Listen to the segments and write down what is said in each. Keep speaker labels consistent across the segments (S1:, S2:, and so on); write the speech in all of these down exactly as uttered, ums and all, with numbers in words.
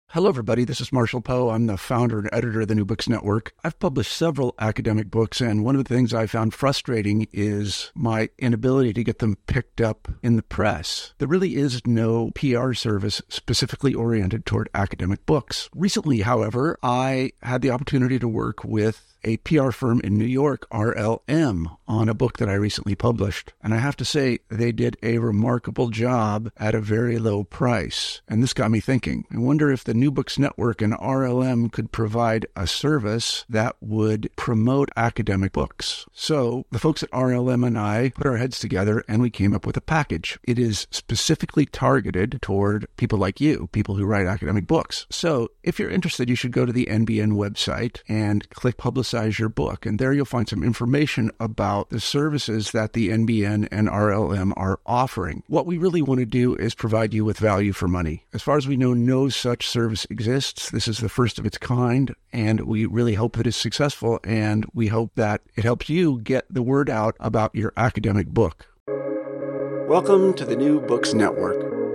S1: Hello, everybody. This is Marshall Poe. I'm the founder and editor of the New Books Network. I've published several academic books, and one of the things I found frustrating is my inability to get them picked up in the press. There really is no P R service specifically oriented toward academic books. Recently, however, I had the opportunity to work with a P R firm in New York, R L M, on a book that I recently published. And I have to say, they did a remarkable job at a very low price. And this got me thinking. I wonder if the New Books Network and R L M could provide a service that would promote academic books. So the folks at R L M and I put our heads together and we came up with a package. It is specifically targeted toward people like you, people who write academic books. So if you're interested, you should go to the N B N website and click Publicize your book. And there you'll find some information about the services that the N B N and R L M are offering. What we really want to do is provide you with value for money. As far as we know, no such service exists. This is the first of its kind, and we really hope that it's successful, and we hope that it helps you get the word out about your academic book. Welcome to the New Books Network.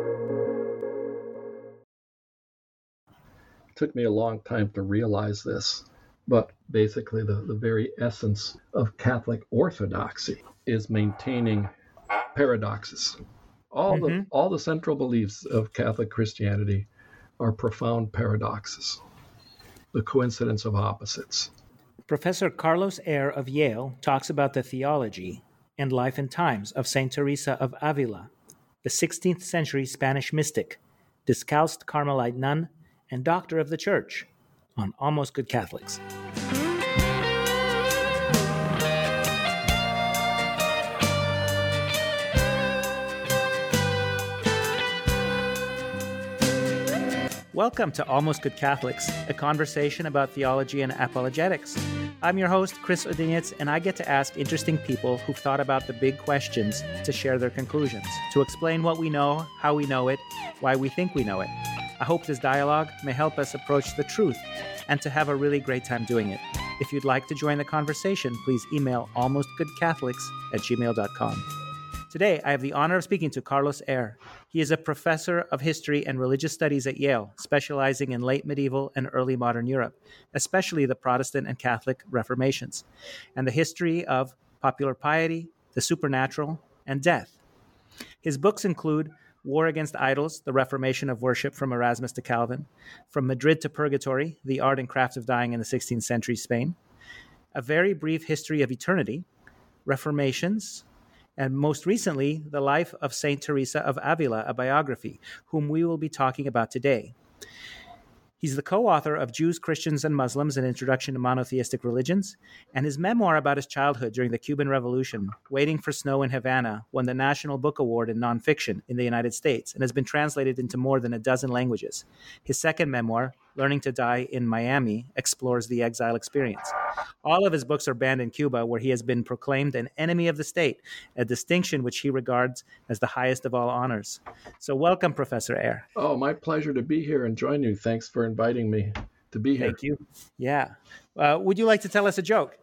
S2: It took me a long time to realize this. But basically, the, the very essence of Catholic orthodoxy is maintaining paradoxes. All mm-hmm. the all the central beliefs of Catholic Christianity are profound paradoxes, the coincidence of opposites.
S3: Professor Carlos Eire of Yale talks about the theology and life and times of Saint Teresa of Avila, the sixteenth century Spanish mystic, Discalced Carmelite nun, and doctor of the Church, on Almost Good Catholics. Welcome to Almost Good Catholics, a conversation about theology and apologetics. I'm your host, Chris Odinitz, and I get to ask interesting people who've thought about the big questions to share their conclusions, to explain what we know, how we know it, why we think we know it. I hope this dialogue may help us approach the truth and to have a really great time doing it. If you'd like to join the conversation, please email almostgoodcatholics at gmail dot com. Today, I have the honor of speaking to Carlos Eire. He is a professor of history and religious studies at Yale, specializing in late medieval and early modern Europe, especially the Protestant and Catholic Reformations, and the history of popular piety, the supernatural, and death. His books include War Against Idols, The Reformation of Worship from Erasmus to Calvin, From Madrid to Purgatory, The Art and Craft of Dying in the sixteenth century Spain, A Very Brief History of Eternity, Reformations, and most recently, The Life of Saint Teresa of Avila, a biography, whom we will be talking about today. He's the co-author of Jews, Christians, and Muslims, An Introduction to Monotheistic Religions, and his memoir about his childhood during the Cuban Revolution, Waiting for Snow in Havana, won the National Book Award in Nonfiction in the United States and has been translated into more than a dozen languages. His second memoir, Learning to Die in Miami, explores the exile experience. All of his books are banned in Cuba, where he has been proclaimed an enemy of the state, a distinction which he regards as the highest of all honors. So welcome, Professor Eire.
S2: Oh, my pleasure to be here and join you. Thanks for inviting me to be here.
S3: Thank you. Yeah. Uh, would you like to tell us a joke?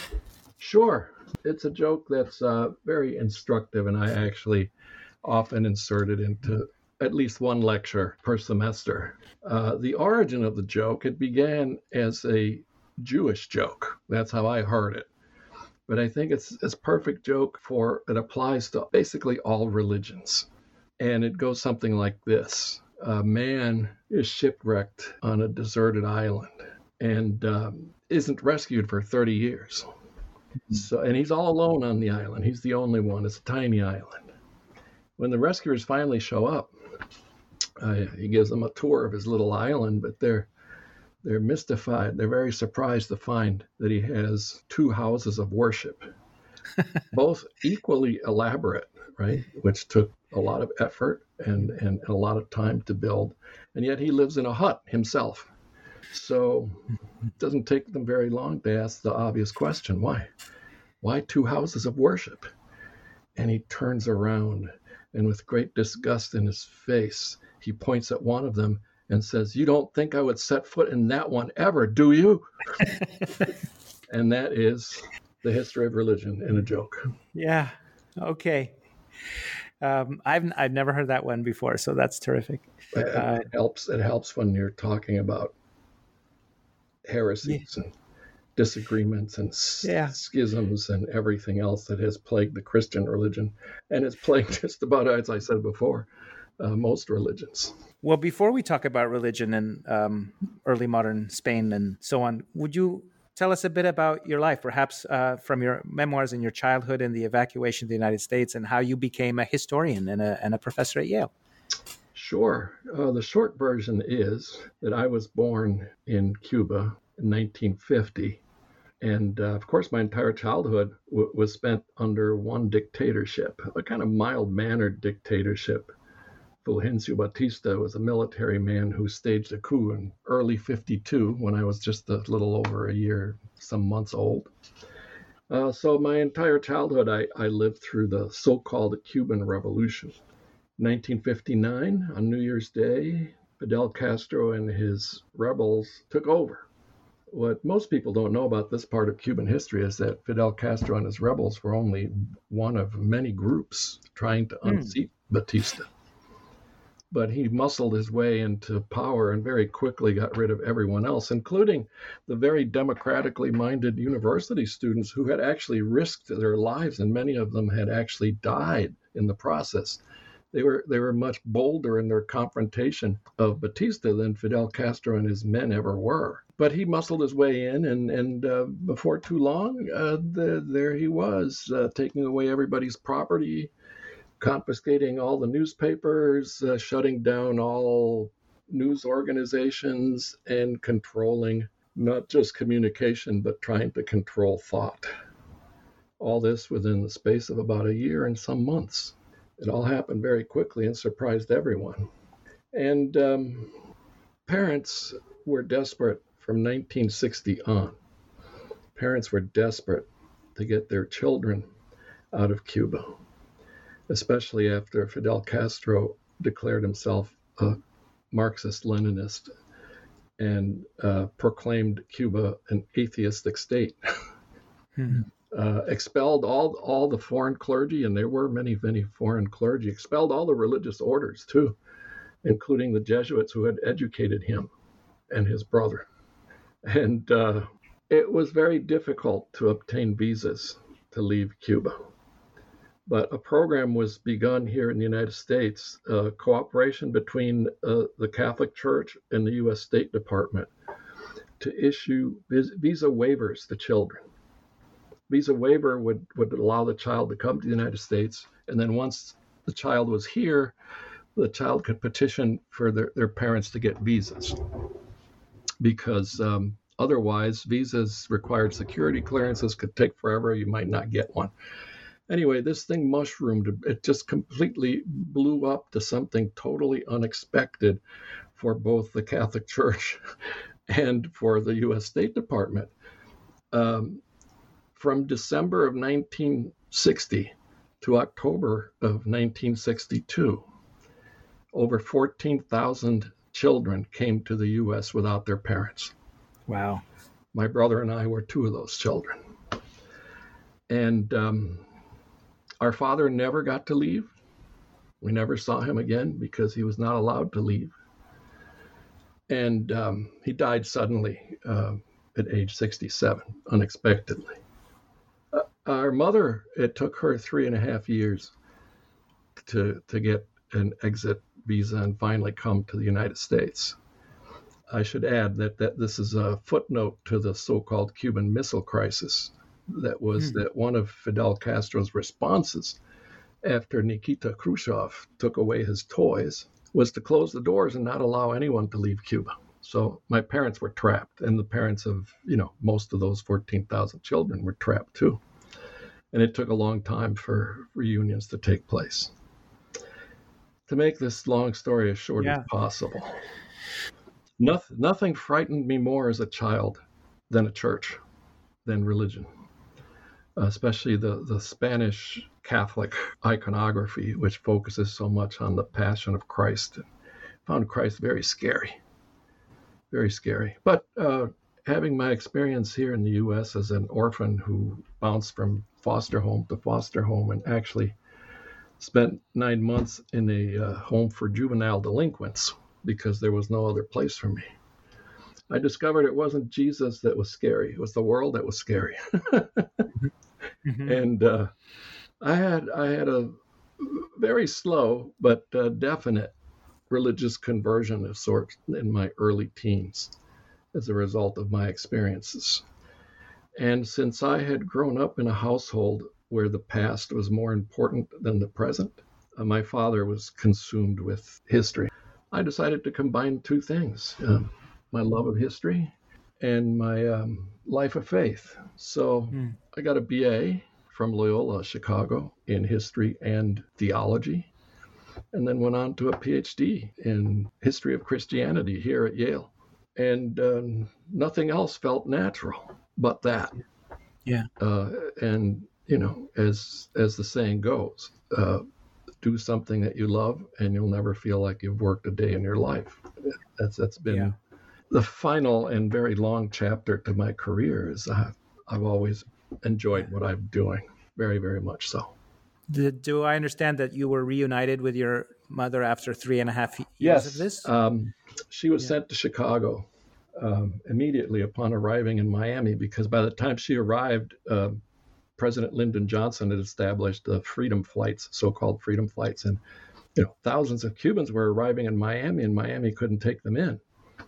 S2: Sure. It's a joke that's uh, very instructive, and I actually often insert it into at least one lecture per semester. Uh, the origin of the joke, it began as a Jewish joke. That's how I heard it. But I think it's it's a perfect joke for, it applies to basically all religions. And it goes something like this. A man is shipwrecked on a deserted island and um, isn't rescued for thirty years. So, and he's all alone on the island. He's the only one. It's a tiny island. When the rescuers finally show up, uh, he gives them a tour of his little island, but they're they're mystified. They're very surprised to find that he has two houses of worship, both equally elaborate, right? Which took a lot of effort and, and a lot of time to build. And yet he lives in a hut himself. So it doesn't take them very long to ask the obvious question, why? Why two houses of worship? And he turns around, and with great disgust in his face, he points at one of them and says, "You don't think I would set foot in that one ever, do you?" And that is the history of religion in a joke.
S3: Yeah. Okay. Um, I've I've never heard that one before, so that's terrific. Uh,
S2: It helps. It helps when you're talking about
S3: yeah,
S2: heresies and disagreements and
S3: yeah.
S2: schisms and everything else that has plagued the Christian religion, and it's plagued just about, as I said before, uh, most religions.
S3: Well, before we talk about religion and um, early modern Spain and so on, would you tell us a bit about your life, perhaps uh, from your memoirs and your childhood and the evacuation of the United States, and how you became a historian and a, and a professor at Yale?
S2: Sure. Uh, the short version is that I was born in Cuba in nineteen fifty. And uh, of course, my entire childhood w- was spent under one dictatorship, a kind of mild-mannered dictatorship. Fulgencio Batista was a military man who staged a coup in early fifty-two when I was just a little over a year, some months old. Uh, so my entire childhood, I, I lived through the so-called Cuban Revolution. nineteen fifty-nine, on New Year's Day, Fidel Castro and his rebels took over. What most people don't know about this part of Cuban history is that Fidel Castro and his rebels were only one of many groups trying to unseat mm. Batista. But he muscled his way into power and very quickly got rid of everyone else, including the very democratically minded university students who had actually risked their lives, and many of them had actually died in the process. They were they were much bolder in their confrontation of Batista than Fidel Castro and his men ever were. But he muscled his way in, and, and uh, before too long, uh, the, there he was, uh, taking away everybody's property, confiscating all the newspapers, uh, shutting down all news organizations, and controlling not just communication, but trying to control thought. All this within the space of about a year and some months. It all happened very quickly and surprised everyone. And um, parents were desperate from nineteen sixty on. Parents were desperate to get their children out of Cuba, especially after Fidel Castro declared himself a Marxist-Leninist and uh, proclaimed Cuba an atheistic state. Hmm. Uh, expelled all all the foreign clergy, and there were many, many foreign clergy, expelled all the religious orders too, including the Jesuits who had educated him and his brother. And uh, it was very difficult to obtain visas to leave Cuba. But a program was begun here in the United States, uh, cooperation between uh, the Catholic Church and the U S State Department to issue vis- visa waivers to children. Visa waiver would, would allow the child to come to the United States, and then once the child was here, the child could petition for their, their parents to get visas. Because um, otherwise, visas required security clearances, could take forever, you might not get one. Anyway, this thing mushroomed. It just completely blew up to something totally unexpected for both the Catholic Church and for the U S State Department. Um, from December of nineteen sixty to October of nineteen sixty-two, over fourteen thousand children came to the U S without their parents.
S3: Wow.
S2: My brother and I were two of those children. And um, our father never got to leave. We never saw him again because he was not allowed to leave. And um, he died suddenly uh, at age sixty-seven, unexpectedly. Uh, our mother, it took her three and a half years to to get an exit visa and finally come to the United States. I should add that, that this is a footnote to the so-called Cuban Missile Crisis. That was hmm. that one of Fidel Castro's responses after Nikita Khrushchev took away his toys was to close the doors and not allow anyone to leave Cuba. So my parents were trapped, and the parents of, you know, most of those fourteen thousand children were trapped too. And it took a long time for reunions to take place. To make this long story as short yeah. as possible, nothing, nothing frightened me more as a child than a church, than religion, especially the, the Spanish Catholic iconography, which focuses so much on the Passion of Christ. I found Christ very scary, very scary. But uh, having my experience here in the U S as an orphan who bounced from foster home to foster home and actually spent nine months in a uh, home for juvenile delinquents because there was no other place for me. I discovered it wasn't Jesus that was scary. It was the world that was scary. mm-hmm. And uh, I had I had a very slow but uh, definite religious conversion of sorts in my early teens as a result of my experiences. And since I had grown up in a household where the past was more important than the present, uh, my father was consumed with history. I decided to combine two things, um, my love of history and my um, life of faith. So mm. I got a B A from Loyola Chicago in history and theology, and then went on to a P H D in history of Christianity here at Yale. And um, nothing else felt natural but that.
S3: Yeah.
S2: Uh, and, you know, as as the saying goes, uh, do something that you love and you'll never feel like you've worked a day in your life. That's That's been yeah. the final and very long chapter to my career. Is I've, I've always enjoyed what I'm doing, very, very much so.
S3: Did, do I understand that you were reunited with your mother after three and a half years
S2: yes.
S3: of this?
S2: Um, she was
S3: yeah.
S2: sent to Chicago um, immediately upon arriving in Miami, because by the time she arrived, uh, President Lyndon Johnson had established the freedom flights, so-called freedom flights, and you know thousands of Cubans were arriving in Miami, and Miami couldn't take them in.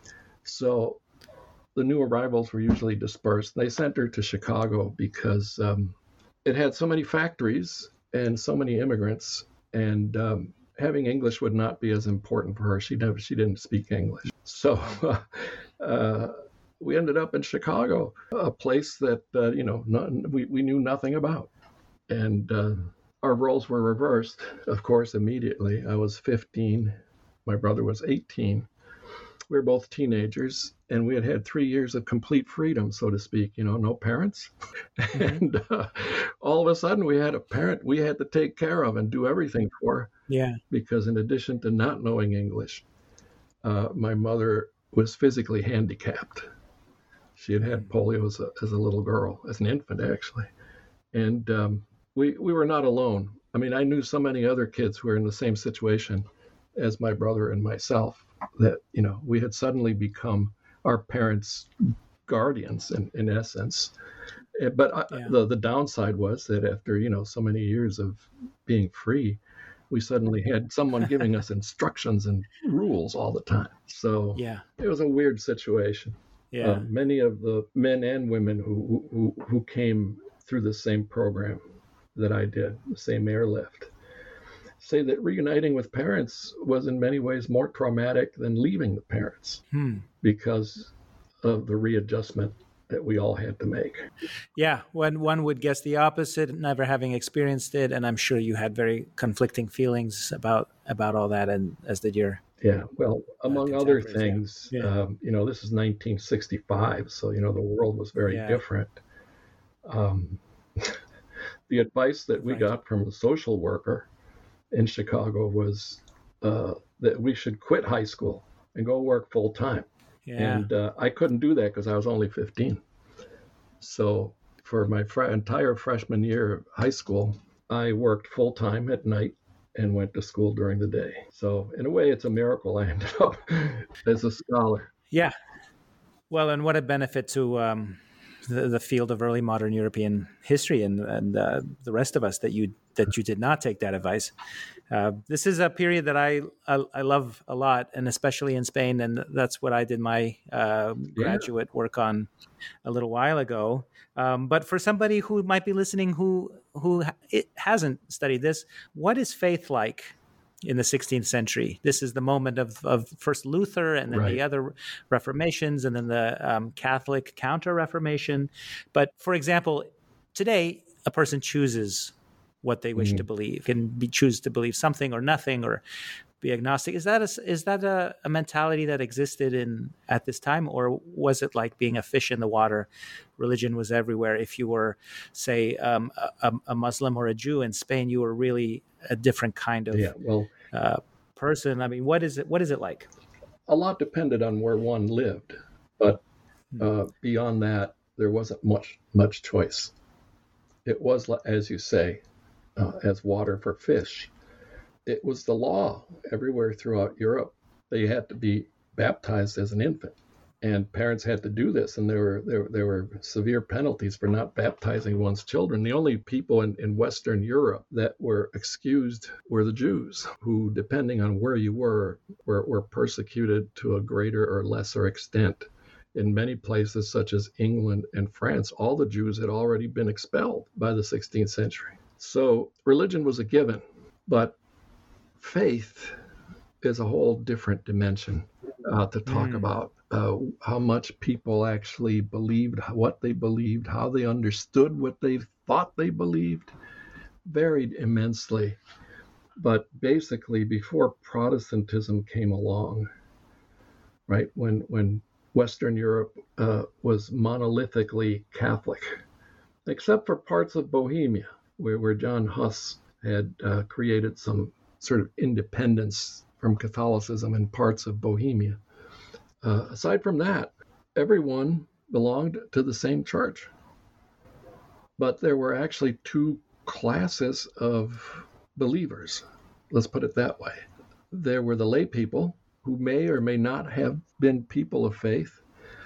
S2: So the new arrivals were usually dispersed. They sent her to Chicago because um, it had so many factories and so many immigrants, and um, having English would not be as important for her. She never, she didn't speak English. So uh, uh, we ended up in Chicago, a place that, uh, you know, not, we, we knew nothing about. And uh, our roles were reversed, of course, immediately. I was fifteen. My brother was eighteen. We were both teenagers, and we had had three years of complete freedom, so to speak, you know, no parents. Mm-hmm. And uh, all of a sudden we had a parent we had to take care of and do everything for.
S3: Yeah.
S2: Because in addition to not knowing English, uh, my mother was physically handicapped. She had had polio as a, as a little girl, as an infant, actually. And um, we, we were not alone. I mean, I knew so many other kids who were in the same situation as my brother and myself, that, you know, we had suddenly become our parents' guardians in, in essence. But I, yeah. the, the downside was that after, you know, so many years of being free, we suddenly had someone giving us instructions and rules all the time. So
S3: yeah.
S2: it was a weird situation.
S3: Yeah.
S2: Uh, many of the men and women who, who, who came through the same program that I did, the same airlift, say that reuniting with parents was in many ways more traumatic than leaving the parents hmm. because of the readjustment that we all had to make.
S3: Yeah, when one would guess the opposite, never having experienced it, and I'm sure you had very conflicting feelings about about all that, and as did your
S2: yeah. Well, among
S3: uh,
S2: other things,
S3: yeah.
S2: um, you know, this is nineteen sixty-five, so you know the world was very yeah. different. Um, the advice that we right. got from a social worker in Chicago was uh, that we should quit high school and go work full time.
S3: Yeah.
S2: And uh, I couldn't do that because I was only fifteen. So for my fr- entire freshman year of high school, I worked full time at night and went to school during the day. So in a way, it's a miracle I ended up as a scholar.
S3: Yeah. Well, and what a benefit to um, the, the field of early modern European history and, and uh, the rest of us that you that you did not take that advice. Uh, this is a period that I, I I love a lot, and especially in Spain, and that's what I did my uh, graduate yeah. work on a little while ago. Um, but for somebody who might be listening who who it hasn't studied this, what is faith like in the sixteenth century? This is the moment of, of first Luther, and then right. the other Reformations, and then the um, Catholic Counter-Reformation. But for example, today a person chooses what they wish mm. to believe, can be, choose to believe something or nothing, or be agnostic. Is that a, is that a, a mentality that existed in at this time, or was it like being a fish in the water? Religion was everywhere. If you were, say, um, a, a Muslim or a Jew in Spain, you were really a different kind of
S2: yeah, well,
S3: uh, person. I mean, what is it? What is it like?
S2: A lot depended on where one lived, but uh, beyond that, there wasn't much much choice. It was, as you say, Uh, as water for fish. it was the law everywhere throughout Europe that you had to be baptized as an infant. And parents had to do this, and there were there, there were severe penalties for not baptizing one's children. The only people in, in Western Europe that were excused were the Jews, who, depending on where you were, were, were persecuted to a greater or lesser extent. In many places, such as England and France, all the Jews had already been expelled by the sixteenth century. So religion was a given, but faith is a whole different dimension uh, to talk mm. about. Uh, how much people actually believed, what they believed, how they understood what they thought they believed, varied immensely. But basically, before Protestantism came along, right, when when Western Europe uh, was monolithically Catholic, except for parts of Bohemia, where, where John Huss had uh, created some sort of independence from Catholicism in parts of Bohemia. Uh, aside from that, everyone belonged to the same church. But there were actually two classes of believers. Let's put it that way. There were the lay people, who may or may not have been people of faith.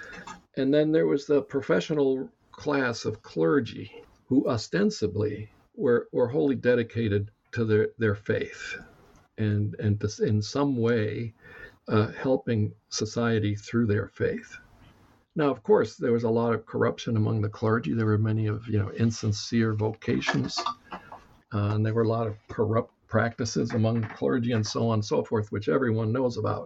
S2: And then there was the professional class of clergy, who ostensibly were, were wholly dedicated to their, their faith and, and to, in some way, Uh, helping society through their faith. Now, of course, there was a lot of corruption among the clergy. There were many of, you know, insincere vocations, uh, and there were a lot of corrupt practices among clergy and so on and so forth, which everyone knows about.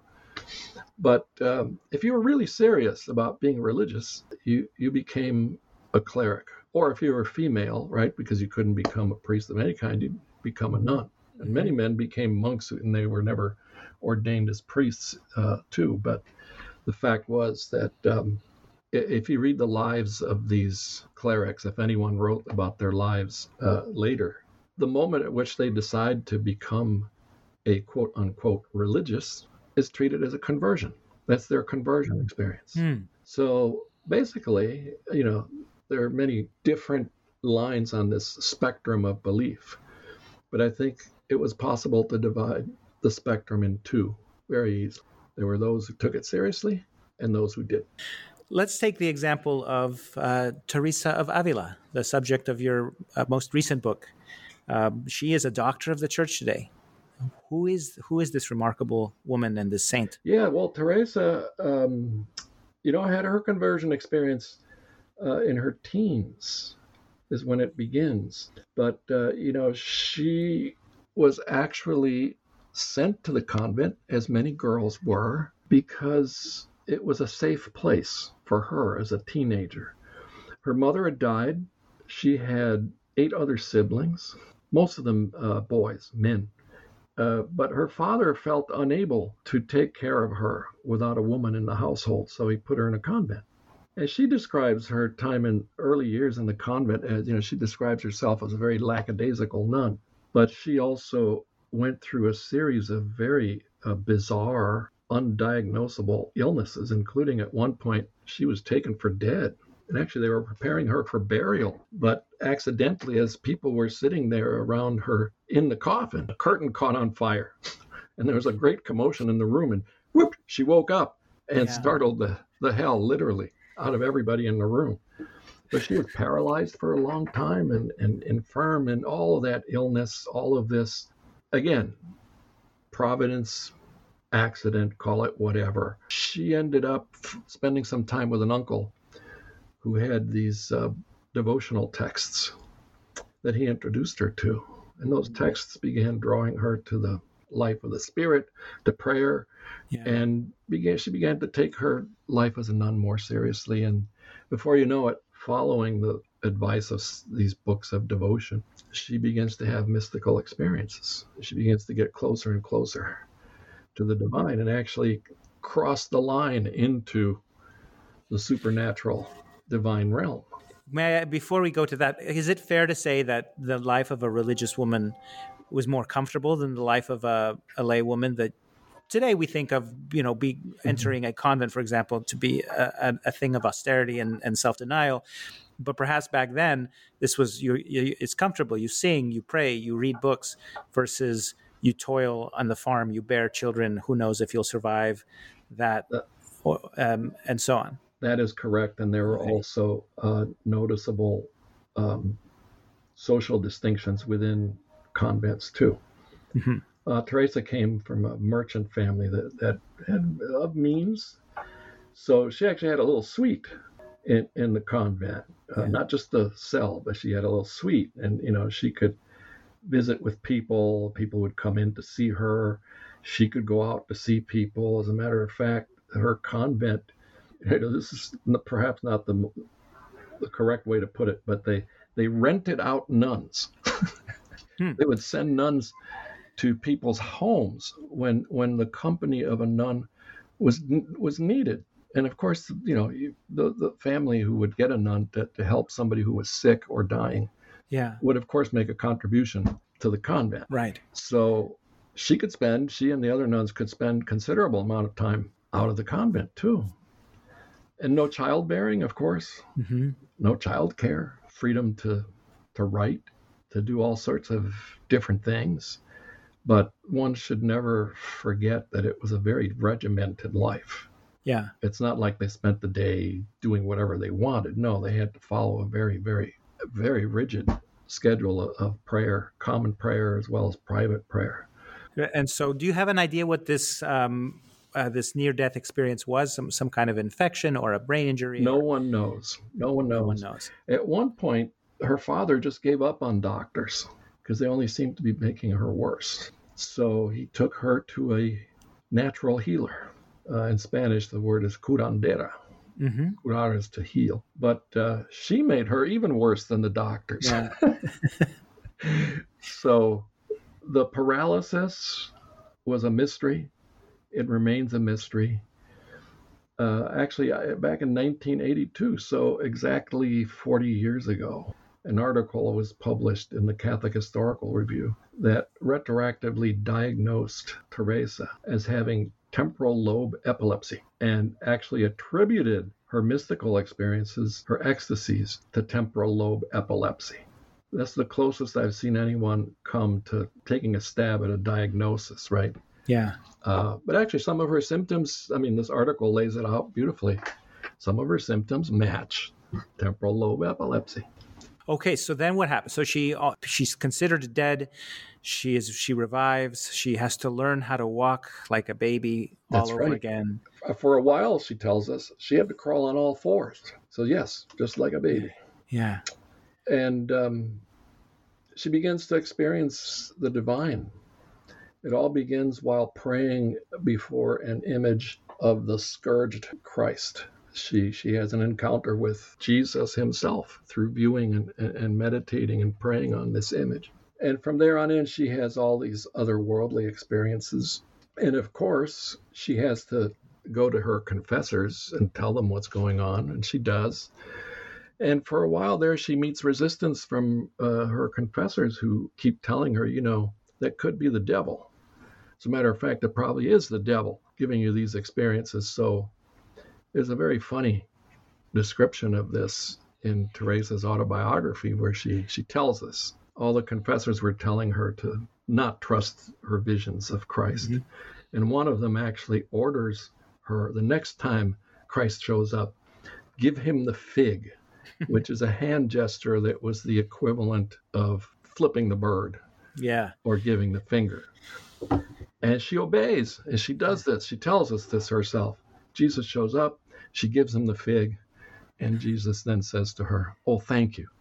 S2: But um, if you were really serious about being religious, you, you became a cleric. Or if you were female, right, because you couldn't become a priest of any kind, you'd become a nun. And many men became monks, and they were never ordained as priests uh, too. But the fact was that um, if you read the lives of these clerics, if anyone wrote about their lives uh, later, the moment at which they decide to become a quote unquote religious is treated as a conversion. That's their conversion experience. Mm. So basically, you know, there are many different lines on this spectrum of belief. But I think it was possible to divide the spectrum in two very easily. There were those who took it seriously and those who didn't.
S3: Let's take the example of uh, Teresa of Avila, the subject of your uh, most recent book. Um, she is a doctor of the church today. Who is who is this remarkable woman and this saint?
S2: Yeah, well, Teresa, um, you know, had her conversion experience uh, in her teens is when it begins. But, uh, you know, she was actually sent to the convent, as many girls were, because it was a safe place for her as a teenager. Her mother had died. She had eight other siblings, most of them uh, boys, men. Uh, but her father felt unable to take care of her without a woman in the household, so he put her in a convent. And she describes her time in early years in the convent as, you know, she describes herself as a very lackadaisical nun. But she also went through a series of very uh, bizarre, undiagnosable illnesses, including at one point she was taken for dead. And actually they were preparing her for burial. But accidentally, as people were sitting there around her in the coffin, a curtain caught on fire. And there was a great commotion in the room. And whoop, she woke up and yeah. startled the, the hell, literally, out of everybody in the room. But she was paralyzed for a long time and, and infirm, and all of that illness, all of this, again, providence, accident, call it whatever. She ended up spending some time with an uncle who had these uh, devotional texts that he introduced her to. And those texts began drawing her to the life of the Spirit, to prayer, yeah. and began she began to take her life as a nun more seriously. And before you know it, following the advice of these books of devotion, she begins to have mystical experiences. She begins to get closer and closer to the divine and actually cross the line into the supernatural divine realm.
S3: May I, before we go to that, is it fair to say that the life of a religious woman was more comfortable than the life of a, a lay woman? That today we think of, you know, be entering a convent, for example, to be a, a, a thing of austerity and, and self-denial. But perhaps back then, this was you, you. It's comfortable. You sing, you pray, you read books, versus you toil on the farm, you bear children, who knows if you'll survive that,
S2: That-
S3: or, um, and so on.
S2: That is correct. And there were
S3: Okay.
S2: also uh, noticeable um, social distinctions within convents, too.
S3: Mhm.
S2: Uh, Teresa came from a merchant family that, that had of means. So she actually had a little suite in, in the convent, uh,
S3: Yeah.
S2: not just the cell, but she had a little suite. And, you know, she could visit with people. People would come in to see her. She could go out to see people. As a matter of fact, her convent, you know, this is perhaps not the the correct way to put it, but they they rented out nuns.
S3: Hmm.
S2: They would send nuns to people's homes when when the company of a nun was was needed. And of course, you know, you, the the family who would get a nun to, to help somebody who was sick or dying
S3: Yeah.
S2: would of course make a contribution to the convent.
S3: Right.
S2: So she could spend, she and the other nuns could spend considerable amount of time out of the convent too. And no childbearing, of course,
S3: Mm-hmm.
S2: no child care, freedom to to write, to do all sorts of different things. But one should never forget that it was a very regimented life.
S3: Yeah.
S2: It's not like they spent the day doing whatever they wanted. No, they had to follow a very, very, very rigid schedule of, of prayer, common prayer as well as private prayer.
S3: And so, do you have an idea what this um, uh, this near-death experience was? Some some kind of infection or a brain injury?
S2: No
S3: or...
S2: one knows. No one knows.
S3: No one knows.
S2: At one point, her father just gave up on doctors because they only seemed to be making her worse. So he took her to a natural healer. Uh, in Spanish, the word is curandera.
S3: Mm-hmm.
S2: Curar is to heal. But uh, she made her even worse than the doctors.
S3: Yeah.
S2: So the paralysis was a mystery. It remains a mystery. Uh, actually, I, back in nineteen eighty-two, so exactly forty years ago, an article was published in the Catholic Historical Review that retroactively diagnosed Teresa as having temporal lobe epilepsy and actually attributed her mystical experiences, her ecstasies, to temporal lobe epilepsy. That's the closest I've seen anyone come to taking a stab at a diagnosis, right?
S3: Yeah.
S2: Uh, but actually, some of her symptoms, I mean, this article lays it out beautifully. Some of her symptoms match temporal lobe epilepsy.
S3: Okay, so then what happens? So she uh, she's considered dead. She is she revives. She has to learn how to walk like a baby all
S2: That's
S3: over
S2: right.
S3: again.
S2: For a while, she tells us, she had to crawl on all fours. So yes, just like a baby.
S3: Yeah.
S2: And um, she begins to experience the divine. It all begins while praying before an image of the scourged Christ. She she has an encounter with Jesus himself through viewing and, and meditating and praying on this image. And from there on in, she has all these otherworldly experiences. And of course, she has to go to her confessors and tell them what's going on, and she does. And for a while there, she meets resistance from uh, her confessors who keep telling her, you know, that could be the devil. As a matter of fact, it probably is the devil giving you these experiences. So there's a very funny description of this in Teresa's autobiography where she, she tells us all the confessors were telling her to not trust her visions of Christ. Mm-hmm. And one of them actually orders her, the next time Christ shows up, give him the fig, which is a hand gesture that was the equivalent of flipping the bird.
S3: Yeah.
S2: Or giving the finger. And she obeys, and she does this. She tells us this herself. Jesus shows up, she gives him the fig, and Jesus then says to her, oh, thank you.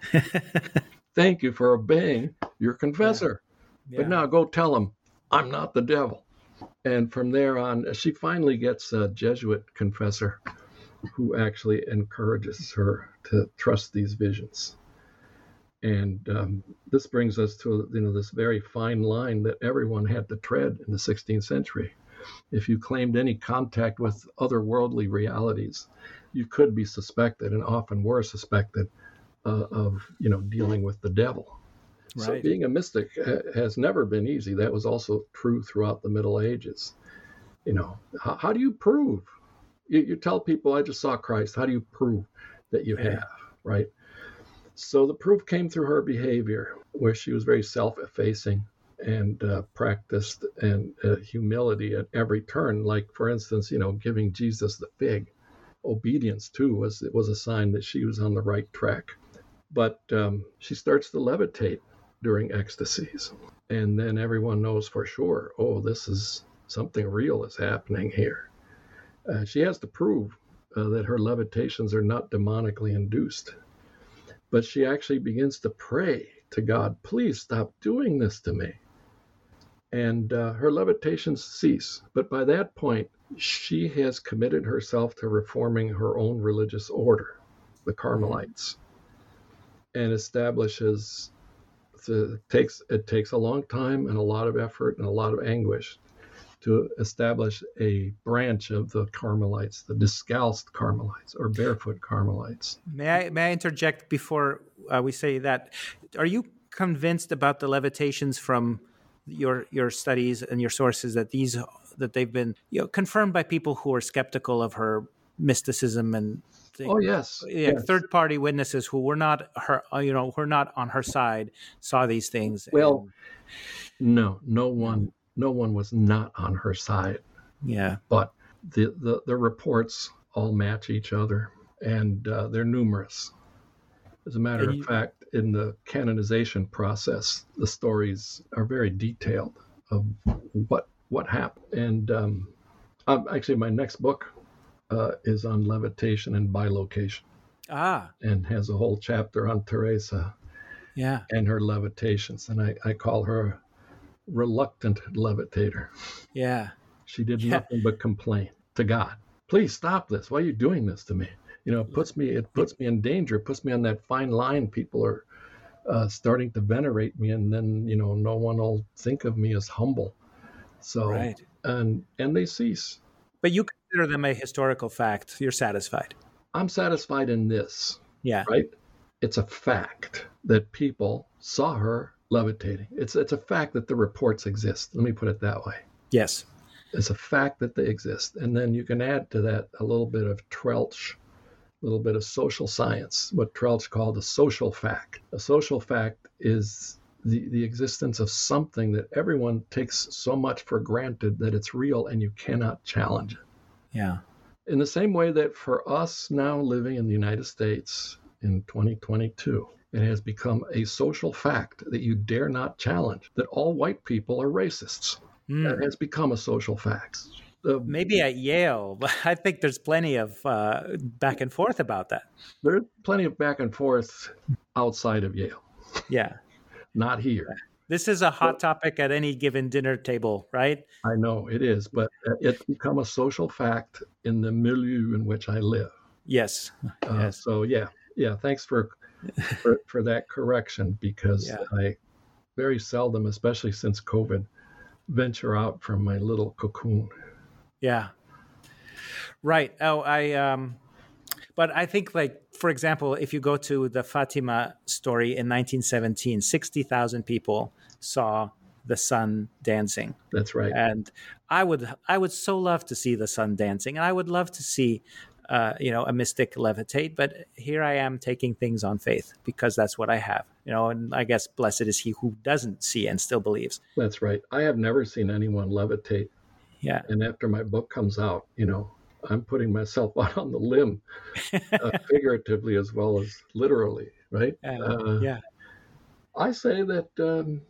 S2: Thank you for obeying your confessor. Yeah. Yeah. But now go tell him, I'm not the devil. And from there on, she finally gets a Jesuit confessor who actually encourages her to trust these visions. And um, this brings us to, you know, this very fine line that everyone had to tread in the sixteenth century. If you claimed any contact with otherworldly realities, you could be suspected, and often were suspected, uh, of, you know, dealing with the devil. Right. So being a mystic ha- has never been easy. That was also true throughout the Middle Ages. You know, how, how do you prove? You, you tell people, I just saw Christ. How do you prove that you have, right? So the proof came through her behavior, where she was very self-effacing and uh, practiced and uh, humility at every turn. Like, for instance, you know, giving Jesus the fig. Obedience, too, was it was a sign that she was on the right track. But um, she starts to levitate during ecstasies. And then everyone knows for sure, oh, this is something real is happening here. Uh, she has to prove uh, that her levitations are not demonically induced. But she actually begins to pray to God, please stop doing this to me. And uh, her levitations cease. But by that point, she has committed herself to reforming her own religious order, the Carmelites, and establishes, it takes, it takes a long time and a lot of effort and a lot of anguish to establish a branch of the Carmelites, the Discalced Carmelites or Barefoot Carmelites.
S3: May I may I interject before uh, we say that? Are you convinced about the levitations from your your studies and your sources that these that they've been, you know, confirmed by people who are skeptical of her mysticism and the,
S2: oh yes,
S3: yeah,
S2: yes.
S3: third party witnesses who were not her, you know, who are not on her side saw these things?
S2: Well, and, no, no one. No one was not on her side.
S3: Yeah.
S2: But the, the, the reports all match each other, and uh, they're numerous. As a matter you, of fact, in the canonization process, the stories are very detailed of what what happened. And um, um, actually, my next book uh, is on levitation and bilocation.
S3: Ah.
S2: And has a whole chapter on Teresa.
S3: Yeah.
S2: And her levitations. And I, I call her reluctant levitator.
S3: Yeah.
S2: She did
S3: yeah.
S2: nothing but complain to God. Please stop this. Why are you doing this to me? You know, it puts me it puts me in danger. It puts me on that fine line. People are uh, starting to venerate me, and then, you know, no one will think of me as humble. So
S3: right.
S2: and and they cease.
S3: But you consider them a historical fact. You're satisfied.
S2: I'm satisfied in this.
S3: Yeah.
S2: Right? It's a fact that people saw her levitating. It's it's a fact that the reports exist. Let me put it that way.
S3: Yes.
S2: It's a fact that they exist. And then you can add to that a little bit of Troeltsch, a little bit of social science, what Troeltsch called a social fact. A social fact is the, the existence of something that everyone takes so much for granted that it's real and you cannot challenge it.
S3: Yeah.
S2: In the same way that for us now living in the United States in twenty twenty-two, it has become a social fact that you dare not challenge, that all white people are racists. Mm. That has become a social fact. Uh,
S3: Maybe at Yale, but I think there's plenty of uh, back and forth about that.
S2: There's plenty of back and forth outside of Yale.
S3: Yeah.
S2: Not here.
S3: This is a hot but, topic at any given dinner table, right?
S2: I know it is, but it's become a social fact in the milieu in which I live.
S3: Yes.
S2: Uh,
S3: yes.
S2: So, yeah. Yeah. Thanks for... for, for that correction, because yeah. I very seldom, especially since COVID, venture out from my little cocoon.
S3: Yeah. Right. Oh, I, um, but I think, like, for example, if you go to the Fatima story in nineteen seventeen, sixty thousand people saw the sun dancing.
S2: That's right.
S3: And I would, I would so love to see the sun dancing, and I would love to see Uh, you know, a mystic levitate, but here I am taking things on faith because that's what I have, you know, and I guess blessed is he who doesn't see and still believes.
S2: That's right. I have never seen anyone levitate.
S3: Yeah.
S2: And after my book comes out, you know, I'm putting myself out on the limb, uh, figuratively as well as literally, right?
S3: Uh,
S2: uh,
S3: yeah.
S2: I say that um,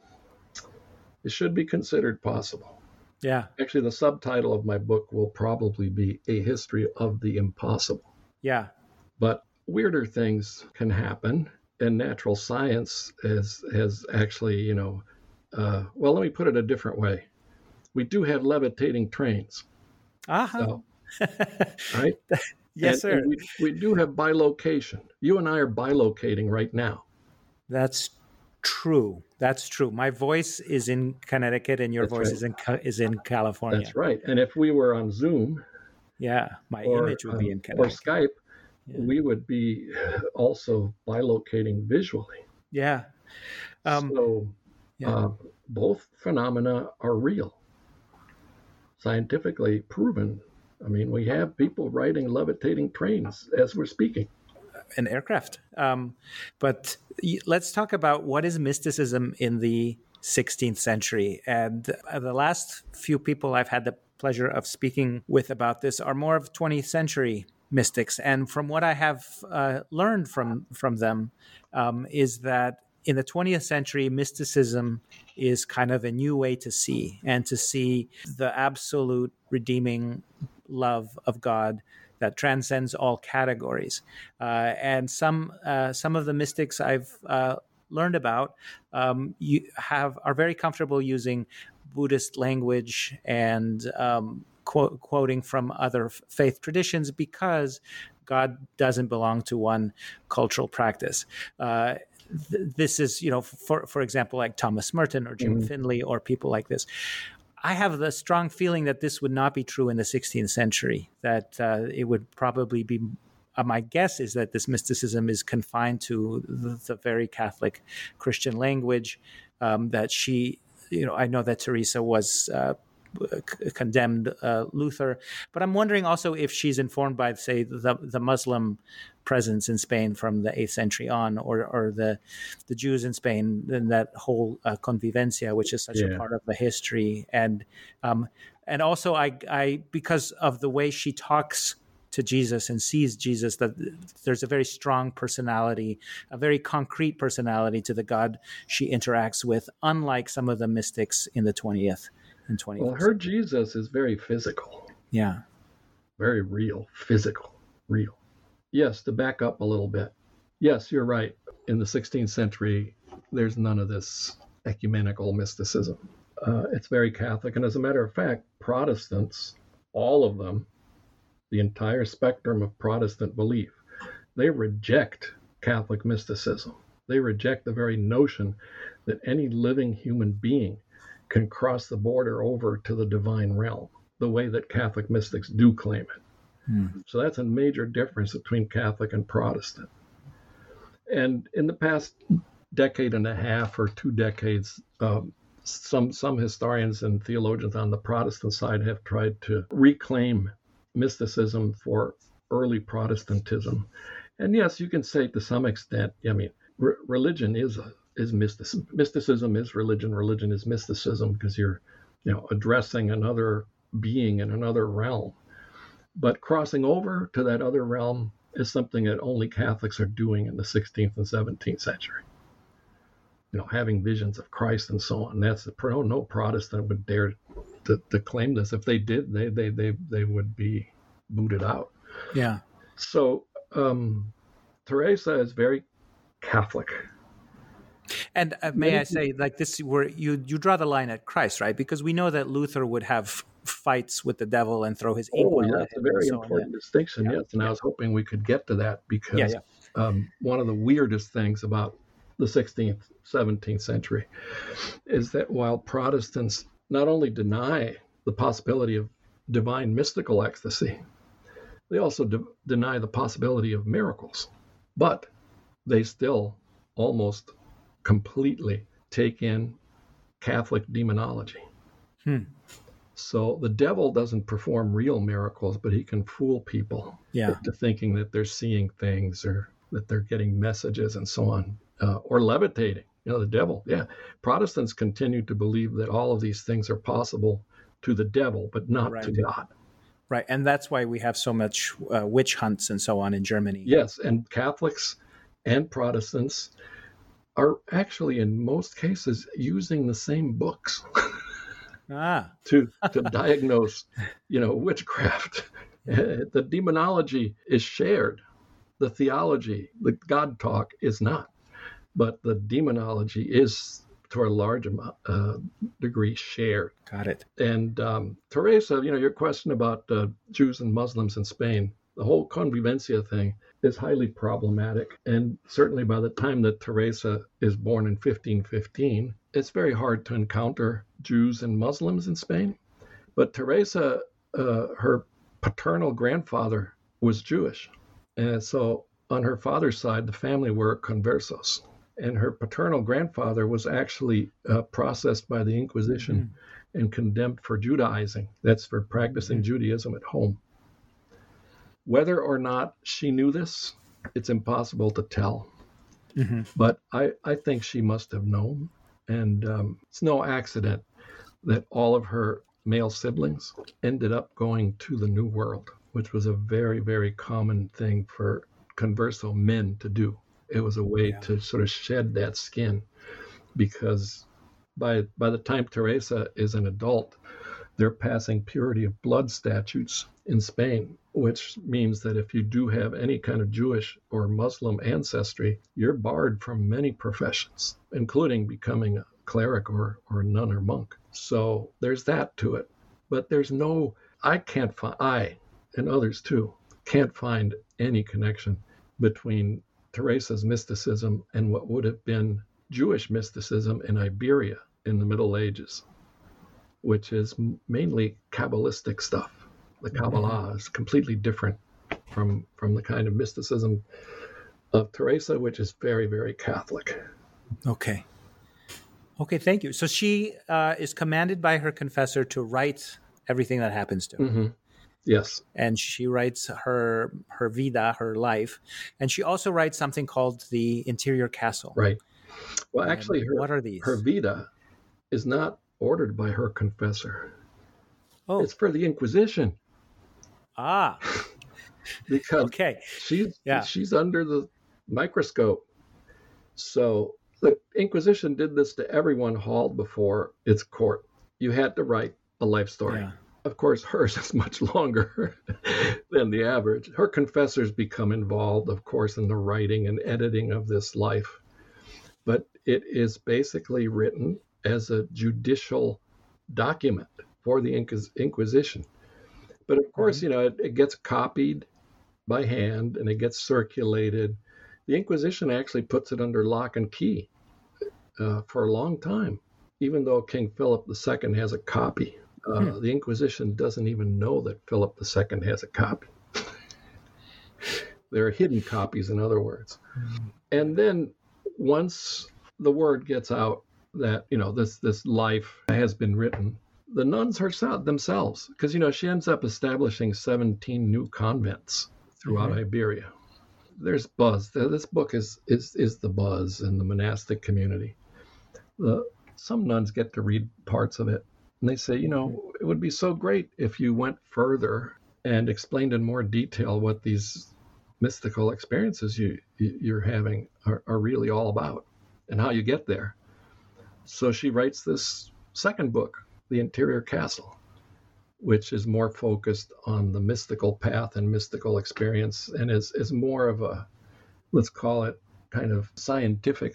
S2: it should be considered possible.
S3: Yeah.
S2: Actually, the subtitle of my book will probably be A History of the Impossible.
S3: Yeah.
S2: But weirder things can happen, and natural science has, has actually, you know, uh, well, let me put it a different way. We do have levitating trains.
S3: Uh-huh.
S2: So, right?
S3: Yes,
S2: and,
S3: sir.
S2: And we, we do have bilocation. You and I are bilocating right now.
S3: That's true. That's true. My voice is in Connecticut, and your
S2: That's
S3: voice
S2: right.
S3: is in is in California.
S2: That's right. And if we were on Zoom,
S3: yeah, my
S2: or,
S3: image would
S2: uh,
S3: be in Connecticut.
S2: Or Skype,
S3: yeah.
S2: we would be also bilocating visually.
S3: Yeah. Um,
S2: so
S3: yeah.
S2: Uh, both phenomena are real, scientifically proven. I mean, we have people riding levitating trains as we're speaking.
S3: An aircraft. Um, but let's talk about what is mysticism in the sixteenth century. And uh, the last few people I've had the pleasure of speaking with about this are more of twentieth century mystics. And from what I have uh, learned from, from them um, is that in the twentieth century, mysticism is kind of a new way to see and to see the absolute redeeming love of God that transcends all categories. Uh, and some uh, some of the mystics I've uh, learned about um, you have are very comfortable using Buddhist language and um, quote, quoting from other faith traditions because God doesn't belong to one cultural practice. Uh, th- this is, you know, for for example, like Thomas Merton or Jim mm-hmm. Finley or people like this. I have the strong feeling that this would not be true in the sixteenth century, that uh, it would probably be, uh, my guess is that this mysticism is confined to the, the very Catholic Christian language, um, that she, you know, I know that Teresa was uh, c- condemned uh, Luther, but I'm wondering also if she's informed by, say, the, the Muslim presence in Spain from the eighth century on, or or the the Jews in Spain, and that whole uh, convivencia, which is such yeah. a part of the history, and um, and also I I because of the way she talks to Jesus and sees Jesus, that there's a very strong personality, a very concrete personality to the God she interacts with, unlike some of the mystics in the twentieth and twentieth.
S2: Well, her Jesus is very physical.
S3: Yeah,
S2: very real, physical, real. Yes, to back up a little bit. Yes, you're right. In the sixteenth century, there's none of this ecumenical mysticism. Uh, it's very Catholic. And as a matter of fact, Protestants, all of them, the entire spectrum of Protestant belief, they reject Catholic mysticism. They reject the very notion that any living human being can cross the border over to the divine realm, the way that Catholic mystics do claim it. So that's a major difference between Catholic and Protestant. And in the past decade and a half or two decades, um, some some historians and theologians on the Protestant side have tried to reclaim mysticism for early Protestantism. And yes, you can say to some extent, I mean, re- religion is a, is mysticism. Mysticism is religion. Religion is mysticism because you're, you know, addressing another being in another realm. But crossing over to that other realm is something that only Catholics are doing in the sixteenth and seventeenth century. You know, having visions of Christ and so on. That's the, no, no Protestant would dare to, to claim this. If they did, they they they they would be booted out.
S3: Yeah.
S2: So um, Teresa is very Catholic.
S3: And uh, may I say, like this, where you you draw the line at Christ, right? Because we know that Luther would have fights with the devil and throw his
S2: inkwell.
S3: Oh,
S2: yeah, that's a very so important on. distinction. Yeah. Yes, and yeah. I was hoping we could get to that because yeah, yeah. Um, one of the weirdest things about the sixteenth, seventeenth century is that while Protestants not only deny the possibility of divine mystical ecstasy, they also de- deny the possibility of miracles, but they still almost completely take in Catholic demonology.
S3: Hmm.
S2: So the devil doesn't perform real miracles, but he can fool people
S3: yeah.
S2: into thinking that they're seeing things or that they're getting messages and so on, uh, or levitating. You know, the devil, yeah. Protestants continue to believe that all of these things are possible to the devil, but not
S3: right.
S2: to God.
S3: Right, and that's why we have so much uh, witch hunts and so on in Germany.
S2: Yes, and Catholics and Protestants are actually, in most cases, using the same books.
S3: Ah.
S2: to to diagnose, you know, witchcraft. The demonology is shared. The theology, the God talk is not. But the demonology is, to a large amount, uh, degree, shared.
S3: Got it.
S2: And um, Teresa, you know, your question about uh, Jews and Muslims in Spain, the whole convivencia thing is highly problematic. And certainly by the time that Teresa is born in fifteen fifteen, it's very hard to encounter Jews and Muslims in Spain. But Teresa, uh, her paternal grandfather was Jewish. And so on her father's side, the family were conversos. And her paternal grandfather was actually uh, processed by the Inquisition mm-hmm. and condemned for Judaizing. That's for practicing mm-hmm. Judaism at home. Whether or not she knew this, it's impossible to tell. Mm-hmm. But I, I think she must have known. And um, it's no accident that all of her male siblings ended up going to the New World, which was a very, very common thing for converso men to do. It was a way yeah. to sort of shed that skin, because by by the time Teresa is an adult, they're passing purity of blood statutes in Spain, which means that if you do have any kind of Jewish or Muslim ancestry, you're barred from many professions, including becoming a cleric or, or a nun or monk. So there's that to it. But there's no, I can't find, I and others too, can't find any connection between Teresa's mysticism and what would have been Jewish mysticism in Iberia in the Middle Ages, which is mainly Kabbalistic stuff. The Kabbalah is completely different from from the kind of mysticism of Teresa, which is very, very Catholic.
S3: Okay. Okay, thank you. So she uh, is commanded by her confessor to write everything that happens to her.
S2: Mm-hmm. Yes.
S3: And she writes her her vida, her life. And she also writes something called the Interior Castle.
S2: Right. Well,
S3: And
S2: actually, her,
S3: what are these?
S2: her vida is not ordered by her confessor.
S3: Oh.
S2: It's for the Inquisition.
S3: Ah.
S2: Because
S3: okay.
S2: she's
S3: yeah.
S2: she's under the microscope. So the Inquisition did this to everyone hauled before its court. You had to write a life story.
S3: Yeah.
S2: Of course, hers is much longer than the average. Her confessors become involved, of course, in the writing and editing of this life. But it is basically written as a judicial document for the Inquis- Inquisition. But of course, mm-hmm. you know, it, it gets copied by hand and it gets circulated. The Inquisition actually puts it under lock and key uh, for a long time, even though King Philip the Second has a copy. Uh, hmm. The Inquisition doesn't even know that Philip the Second has a copy. There are hidden copies, in other words. Hmm. And then once the word gets out that, you know, this this life has been written, the nuns herself themselves, because, you know, she ends up establishing seventeen new convents throughout mm-hmm. Iberia. There's buzz. This book is is is the buzz in the monastic community. The, some nuns get to read parts of it, and they say, you know, it would be so great if you went further and explained in more detail what these mystical experiences you, you're having are, are really all about and how you get there. So she writes this second book, The Interior Castle, which is more focused on the mystical path and mystical experience, and is, is more of a, let's call it, kind of scientific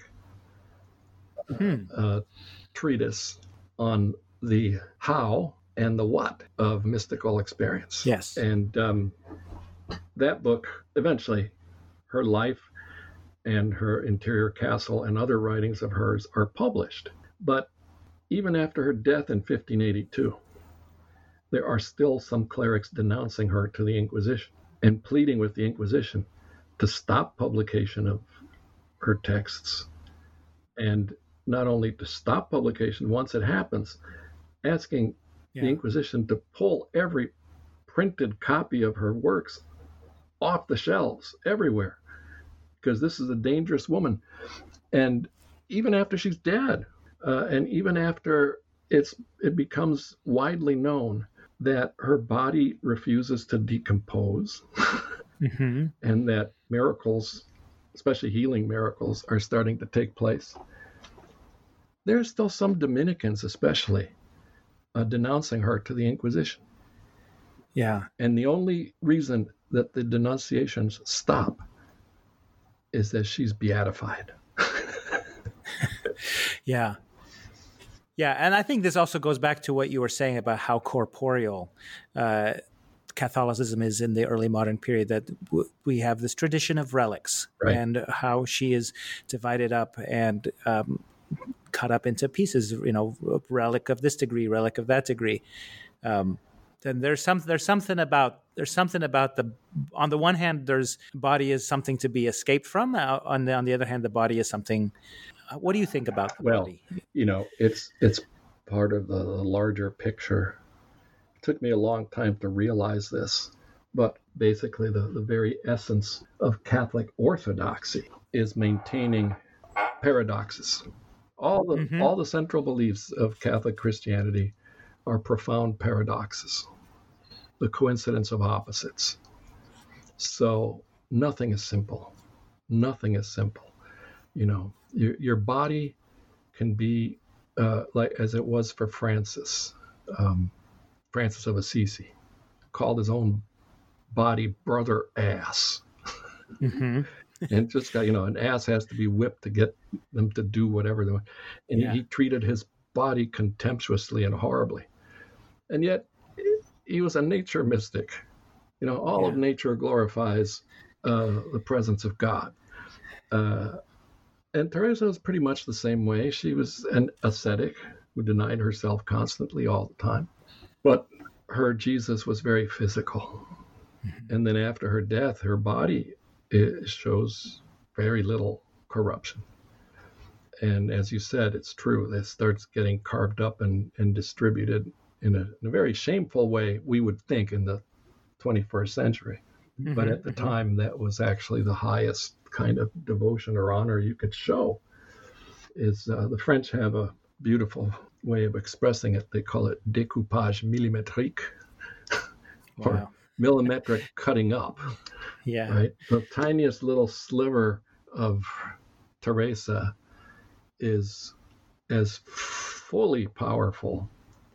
S2: hmm. uh, treatise on the how and the what of mystical experience.
S3: Yes.
S2: And um, that book, eventually, her life and her Interior Castle and other writings of hers are published. But even after her death in fifteen eighty-two, there are still some clerics denouncing her to the Inquisition and pleading with the Inquisition to stop publication of her texts. And not only to stop publication once it happens, asking yeah. the Inquisition to pull every printed copy of her works off the shelves everywhere, because this is a dangerous woman. And even after she's dead, uh, and even after it's it becomes widely known that her body refuses to decompose, mm-hmm. and that miracles, especially healing miracles, are starting to take place, there's still some Dominicans especially uh, denouncing her to the Inquisition.
S3: Yeah.
S2: And the only reason that the denunciations stop is that she's beatified.
S3: yeah. Yeah, and I think this also goes back to what you were saying about how corporeal uh, Catholicism is in the early modern period, that w- we have this tradition of relics,
S2: right.
S3: and how she is divided up and um, cut up into pieces, you know, relic of this degree, relic of that degree. Um, then there's some there's something about there's something about the on the one hand, there's body is something to be escaped from. Uh, on the on the other hand, the body is something. Uh, what do you think about the
S2: well,
S3: body?
S2: You know, it's it's part of the larger picture. It took me a long time to realize this, but basically the, the very essence of Catholic orthodoxy is maintaining paradoxes, all the
S3: Mm-hmm.
S2: all the central beliefs of Catholic Christianity are profound paradoxes, the coincidence of opposites. So nothing is simple. Nothing is simple. You know, your your body can be uh, like as it was for Francis, um, Francis of Assisi, called his own body brother ass.
S3: Mm-hmm.
S2: And just got, you know, an ass has to be whipped to get them to do whatever they want. And
S3: Yeah.
S2: he treated his body contemptuously and horribly. And yet he was a nature mystic. You know, all
S3: Yeah.
S2: of nature glorifies uh, the presence of God. Uh, and Teresa was pretty much the same way. She was an ascetic who denied herself constantly all the time. But her Jesus was very physical. And then after her death, her body it shows very little corruption. And as you said, it's true. It starts getting carved up and, and distributed in a, in a very shameful way, we would think, in the twenty-first century.
S3: Mm-hmm.
S2: But at the
S3: Mm-hmm.
S2: time, that was actually the highest kind of devotion or honor you could show. Is uh, the French have a beautiful way of expressing it. They call it découpage millimétrique, or
S3: Wow.
S2: millimetric cutting up.
S3: Yeah.
S2: Right? The tiniest little sliver of Teresa is as fully powerful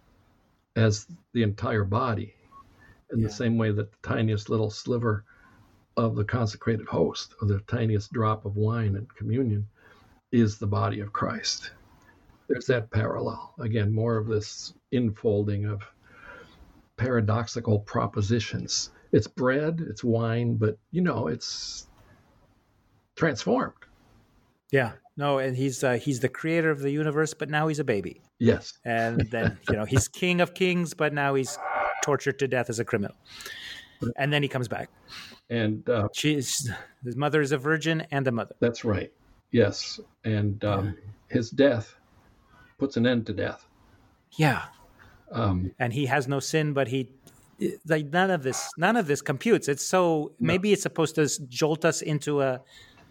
S2: as the entire body, in
S3: Yeah.
S2: the same way that the tiniest little sliver of the consecrated host, or the tiniest drop of wine in communion, is the body of Christ. There's that parallel. Again, more of this infolding of paradoxical propositions. It's bread, it's wine, but, you know, it's transformed.
S3: Yeah. No, and he's uh, he's the creator of the universe, but now he's a baby.
S2: Yes.
S3: And then, you know, he's king of kings, but now he's tortured to death as a criminal. And then he comes back.
S2: And uh,
S3: She's his mother is a virgin and a mother.
S2: that's right. Yes. And um, his death puts an end to death.
S3: Yeah.
S2: Um,
S3: And he has no sin, but he like none of this none of this computes. It's so maybe it's supposed to jolt us into a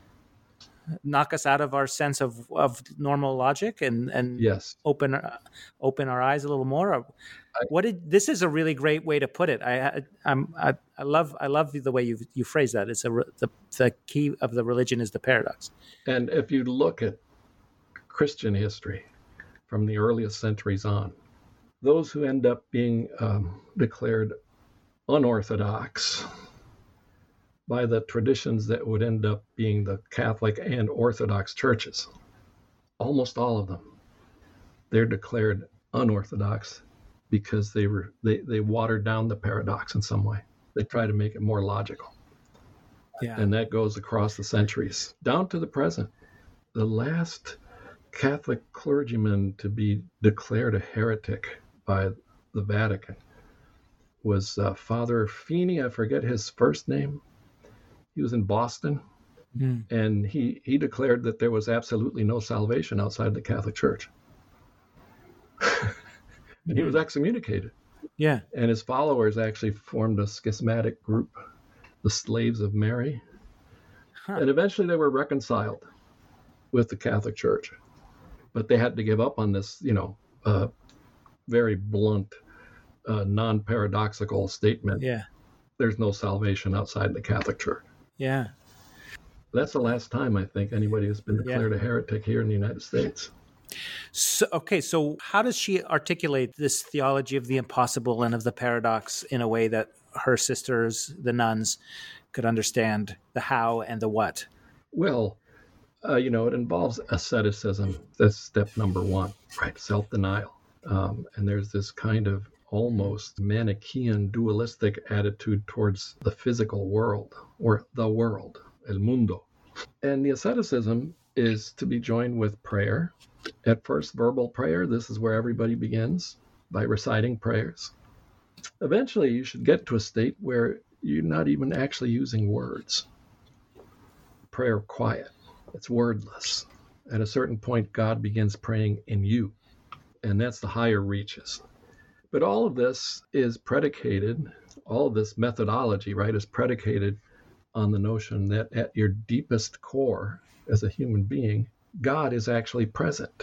S3: knock us out of our sense of, of normal logic and and
S2: yes.
S3: open uh, open our eyes a little more. What did this is a really great way to put it. I I I'm, I, I love I love the way you you phrase that. It's a the the key of the religion is the paradox.
S2: And if you look at Christian history from the earliest centuries on, those who end up being um, declared unorthodox by the traditions that would end up being the Catholic and Orthodox churches, almost all of them, they're declared unorthodox because they were they, they watered down the paradox in some way. They try to make it more logical.
S3: Yeah.
S2: And that goes across the centuries, down to the present. The last Catholic clergyman to be declared a heretic by the Vatican was uh, Father Feeney. I forget his first name. He was in Boston,
S3: Mm.
S2: and he, he declared that there was absolutely no salvation outside the Catholic Church. And he was excommunicated.
S3: Yeah.
S2: And his followers actually formed a schismatic group, the Slaves of Mary.
S3: Huh.
S2: And eventually they were reconciled with the Catholic Church. But they had to give up on this, you know, uh, very blunt, uh, non-paradoxical statement.
S3: Yeah.
S2: There's no salvation outside the Catholic Church.
S3: Yeah.
S2: That's the last time, I think, anybody has been declared
S3: Yeah.
S2: a heretic here in the United States.
S3: So, okay, so how does she articulate this theology of the impossible and of the paradox in a way that her sisters, the nuns, could understand the how and the what?
S2: Well, uh, you know, it involves asceticism. That's step number one, right? Self-denial. Um, and there's this kind of almost Manichaean dualistic attitude towards the physical world, or the world, el mundo. And the asceticism is to be joined with prayer. At first, verbal prayer. This is where everybody begins, by reciting prayers. Eventually, you should get to a state where you're not even actually using words. Prayer quiet. It's wordless. At a certain point, God begins praying in you, and that's the higher reaches. But all of this is predicated, all of this methodology, right, is predicated on the notion that at your deepest core as a human being, God is actually present.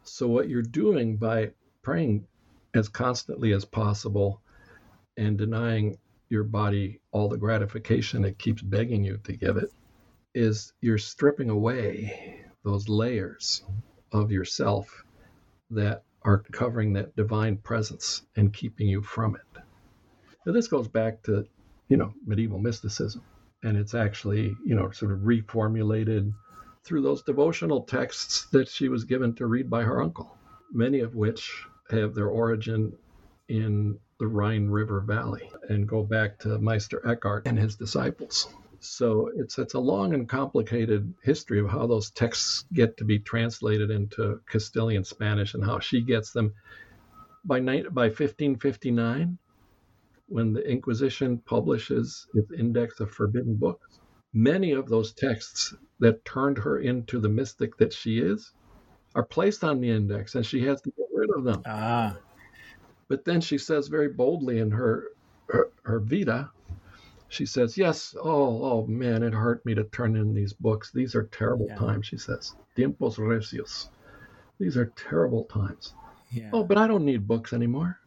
S2: So what you're doing by praying as constantly as possible and denying your body all the gratification it keeps begging you to give it is you're stripping away those layers of yourself that are covering that divine presence and keeping you from it. Now, this goes back to, you know, medieval mysticism, and it's actually, you know, sort of reformulated through those devotional texts that she was given to read by her uncle, many of which have their origin in the Rhine River Valley and go back to Meister Eckhart and his disciples. So it's it's a long and complicated history of how those texts get to be translated into Castilian Spanish and how she gets them. By ni- by fifteen fifty-nine, when the Inquisition publishes its Index of Forbidden Books, many of those texts that turned her into the mystic that she is are placed on the index, and she has to get rid of them.
S3: Ah.
S2: But then she says very boldly in her her, her Vita, she says, yes, oh, oh man, it hurt me to turn in these books. These are terrible
S3: Yeah.
S2: times, she says. Tiempos recios. These are terrible times.
S3: Yeah.
S2: Oh, but I don't need books anymore.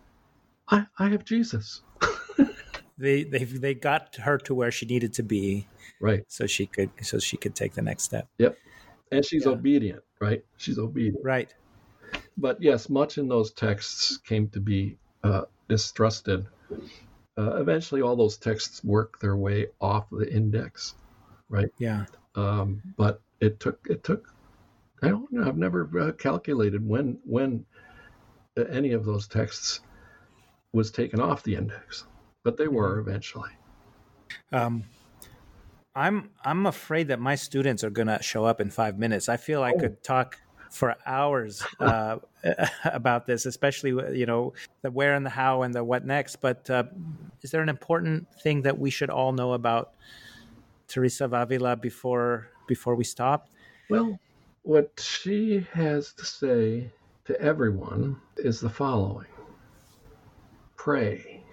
S2: I, I have Jesus.
S3: They they they got her to where she needed to be,
S2: Right.
S3: so she could so she could take the next step.
S2: Yep. And she's
S3: Yeah.
S2: obedient, right? She's obedient.
S3: Right.
S2: But yes, much in those texts came to be uh, distrusted. Uh, eventually, all those texts work their way off the index, right?
S3: Yeah.
S2: Um, but it took it took. I don't know. I've never uh, calculated when when uh, any of those texts was taken off the index, but they were eventually.
S3: Um, I'm I'm afraid that my students are gonna show up in five minutes. I feel I
S2: Oh.
S3: could talk for hours uh, about this, especially you know the where and the how and the what next. But uh, is there an important thing that we should all know about Teresa of Avila before before we stop?
S2: Well, what she has to say to everyone is the following: pray.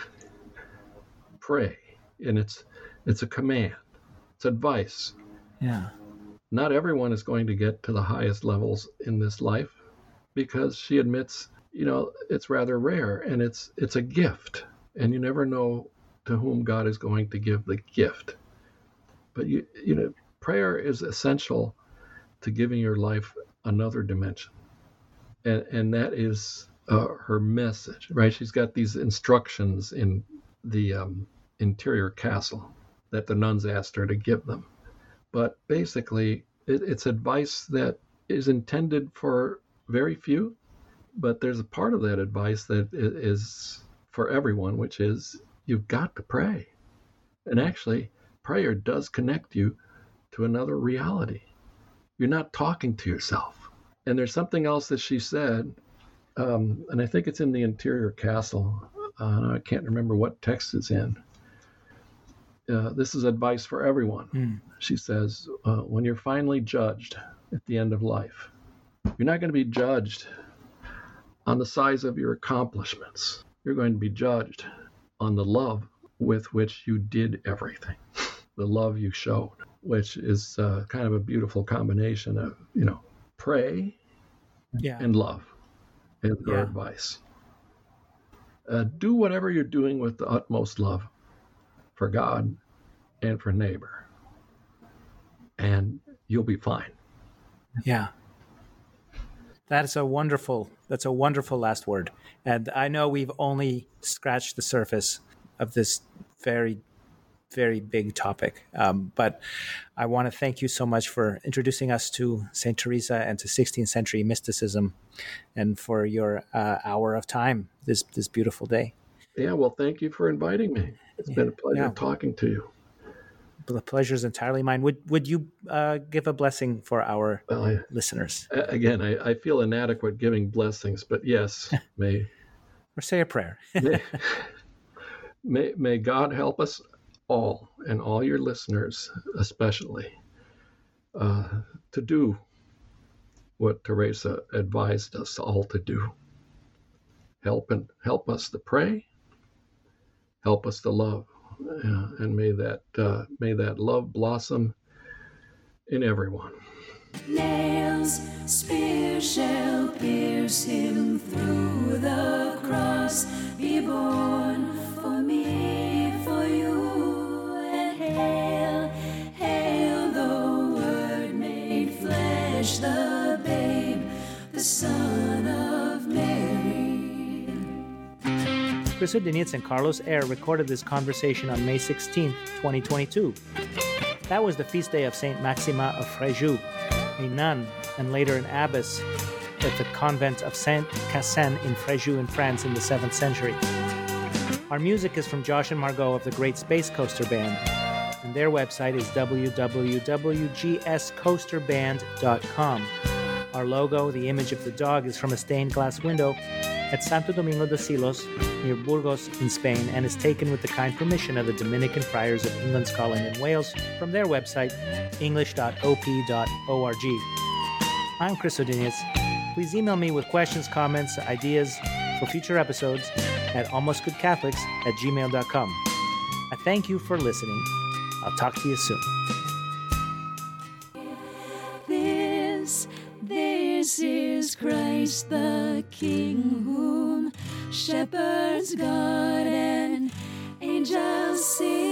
S2: Pray. And it's it's a command. It's advice.
S3: Yeah.
S2: Not everyone is going to get to the highest levels in this life because she admits, you know, it's rather rare and it's it's a gift. And you never know to whom God is going to give the gift. But you you know, prayer is essential to giving your life another dimension. And and that is uh, her message, right? She's got these instructions in the um, interior castle that the nuns asked her to give them. But basically, it, it's advice that is intended for very few, but there's a part of that advice that is for everyone, which is you've got to pray. And actually, prayer does connect you to another reality. You're not talking to yourself. And there's something else that she said, um, and I think it's in the interior castle. Uh, I can't remember what text it's in. Uh, this is advice for everyone.
S3: Mm.
S2: She says, uh, when you're finally judged at the end of life, you're not going to be judged on the size of your accomplishments. You're going to be judged on the love with which you did everything, the love you showed, which is uh, kind of a beautiful combination of, you know, pray
S3: Yeah.
S2: and love is her
S3: Yeah.
S2: advice. Uh, do whatever you're doing with the utmost love for God and for neighbor, and you'll be fine.
S3: Yeah. That's a wonderful, that's a wonderful last word. And I know we've only scratched the surface of this very, very big topic. Um, but I want to thank you so much for introducing us to Saint Teresa and to sixteenth century mysticism and for your uh, hour of time this, this beautiful day.
S2: Yeah, well, thank you for inviting me. It's been a pleasure
S3: Yeah.
S2: talking to you.
S3: The pleasure is entirely mine. Would would you uh, give a blessing for our
S2: Well, I,
S3: listeners?
S2: again, I, I feel inadequate giving blessings, but yes, may,
S3: Or say a prayer?
S2: may, may, may God help us all, and all your listeners especially, uh, to do what Teresa advised us all to do. Help and help us to pray. Help us to love, uh, and may that uh, may that love blossom in everyone.
S4: Nails, spear shall pierce him through the cross. Be born for me, for you, and hail, hail the Word made flesh, the babe, the Son of Mary.
S3: Chris Udinitz and Carlos Ayer recorded this conversation on May sixteenth, twenty twenty-two. That was the feast day of Saint Maxima of Fréjus, a nun and later an abbess at the convent of Saint Cassane in Fréjus in France in the seventh century. Our music is from Josh and Margot of the Great Space Coaster Band, and their website is w w w dot g s coaster band dot com. Our logo, the image of the dog, is from a stained glass window at Santo Domingo de Silos, near Burgos in Spain, and is taken with the kind permission of the Dominican Friars of England, Scotland, and Wales from their website, english dot o p dot org. I'm Chris Udinitz. Please email me with questions, comments, ideas for future episodes at almostgoodcatholics at gmail dot com. I thank you for listening. I'll talk to you soon.
S4: This, this is Christ the King, whom shepherds guard and angels sing.